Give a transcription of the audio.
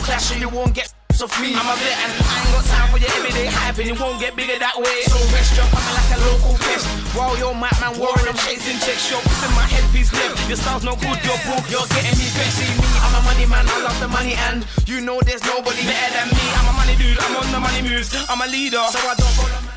clash and you won't get off me. I'm a vet and I ain't got time for your everyday hype and it won't get bigger that way. So rest your coming like a local pest. While your madman warring, I'm chasing checks. Your puss in my headpiece left. Your style's no good, you're broke. You're getting me vexed. See me, I'm a money man, I love the money and you know there's nobody better than me. I'm a money dude, I'm on the money moves. I'm a leader, so I don't follow.